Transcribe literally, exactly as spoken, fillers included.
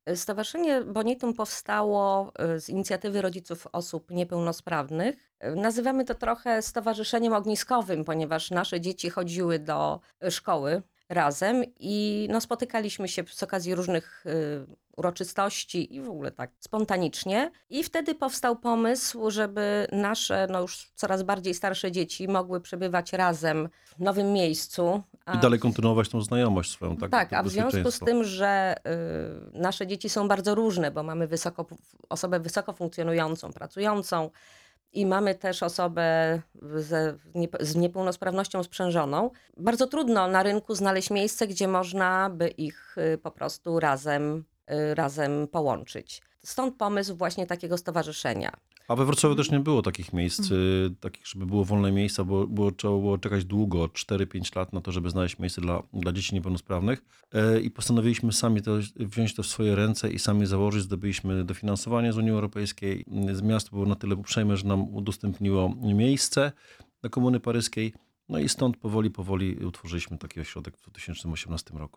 Stowarzyszenie Bonitum powstało y, z inicjatywy rodziców osób niepełnosprawnych. Y, Nazywamy to trochę stowarzyszeniem ogniskowym, ponieważ nasze dzieci chodziły do y, szkoły razem i no, spotykaliśmy się z okazji różnych y, uroczystości i w ogóle tak spontanicznie. I wtedy powstał pomysł, żeby nasze no już coraz bardziej starsze dzieci mogły przebywać razem w nowym miejscu. I A dalej kontynuować tą znajomość swoją, tak? tak, To a w związku z bezpieczeństwo. tym, że y, nasze dzieci są bardzo różne, bo mamy wysoko, osobę wysoko funkcjonującą, pracującą i mamy też osobę ze, niepe- z niepełnosprawnością sprzężoną, bardzo trudno na rynku znaleźć miejsce, gdzie można by ich y, po prostu razem, y, razem połączyć. Stąd pomysł właśnie takiego stowarzyszenia. A we Wrocławiu też Mhm. nie było takich miejsc, y, takich, żeby było wolne miejsca, bo było, trzeba było czekać długo, cztery pięć lat na to, żeby znaleźć miejsce dla, dla dzieci niepełnosprawnych. E, I postanowiliśmy sami to, wziąć to w swoje ręce i sami założyć. Zdobyliśmy dofinansowanie z Unii Europejskiej. Z miasto było na tyle uprzejme, że nam udostępniło miejsce do Komuny Paryskiej. No i stąd powoli, powoli utworzyliśmy taki ośrodek w dwa tysiące osiemnastym roku.